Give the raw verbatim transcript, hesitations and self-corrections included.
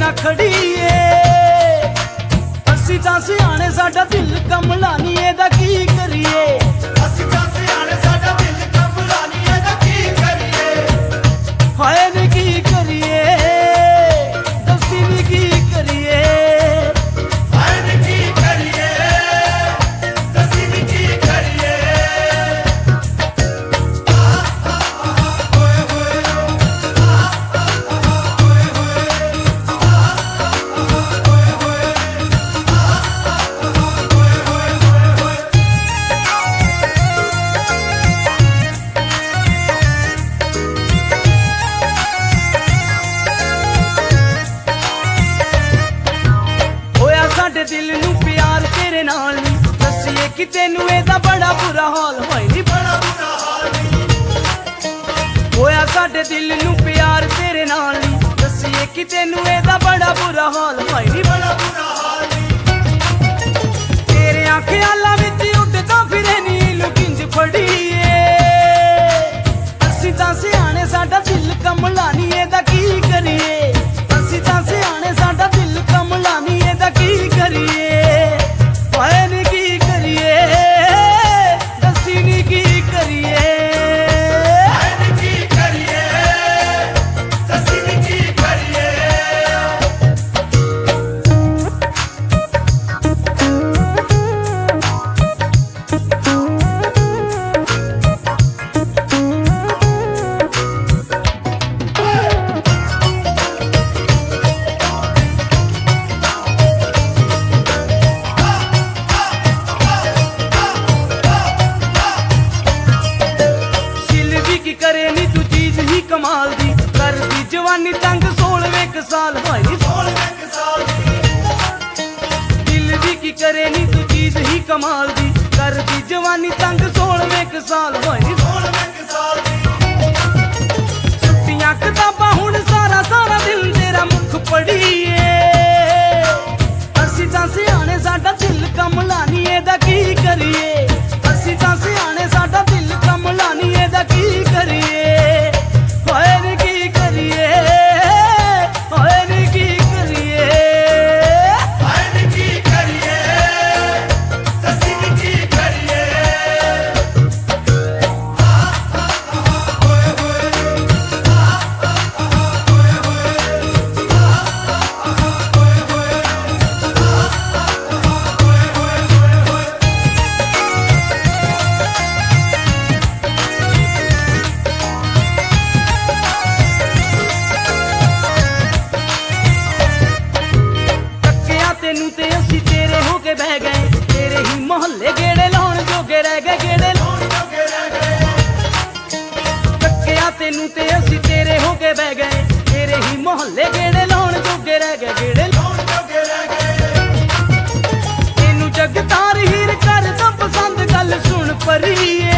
खड़ी है असी तां सियाणे साडा दिल कमला नी एदा की करिए असी तां सियाणे साडा दिल कमला नी एदा की करिए हाय नी की करिए दसी नी की करिए हाय नी की करिए दसी नी की करिए ओए होए साडे दिल नू प्यार तेरे नाल नी दसीए कि तेनू एदा बड़ा बुरा हाल होए नी बड़ा बुरा हाल नी होया साडे दिल नू प्यार तेरे नाल नी दसीए कि तेनू एदा बड़ा बुरा हाल होए नी बड़ा बुरा हाल नी तेरे ख्यालां विच उड़दा फिरे नी लुकिंज फड़ीए असी तां सियाणे साडा दिल कमला नी एदा की करिए असी तां सियाणे साडा दिल कमला नी एदा की करिए हाय नी की करिए दसी नी की करिए हाय नी की करिए दसी नी की करिए करे नी तू चीज ही कमाल दी कर दी जवानी तंग सोलवे क साल होए नी सोलवे क साल दी दिल दी की करे नी तू चीज ही कमाल दी कर दी जवानी तंग सोलवे क साल होए नी सोलवे क साल दी छुट्टियां किताबां हुण सारा सारा दिल तेरा मुख पढ़ीए असी तां सियाणे साडा दिल कमला नी एदा की करिए असी तां सियाणे साडा दिल कमला नी एदा की करिए हाय नी की करिए हाय नी की करिए हाय नी की करिए दसी नी की करिए ओए होए ओए तेनू ते असी तेरे हो के बह गए तेरे ही मोहल्ले गेड़े लाउण जोगे रह गए गेड़े लाउण जोगे रह गए टक्किया तेनू ते असी तेरे हो के बह गए तेरे ही मोहल्ले गेड़े लाउण जोगे रह गए गेड़े लाउण जोगे रह गए तेनू जगतार हीर कर दा पसंद गल सुन परीए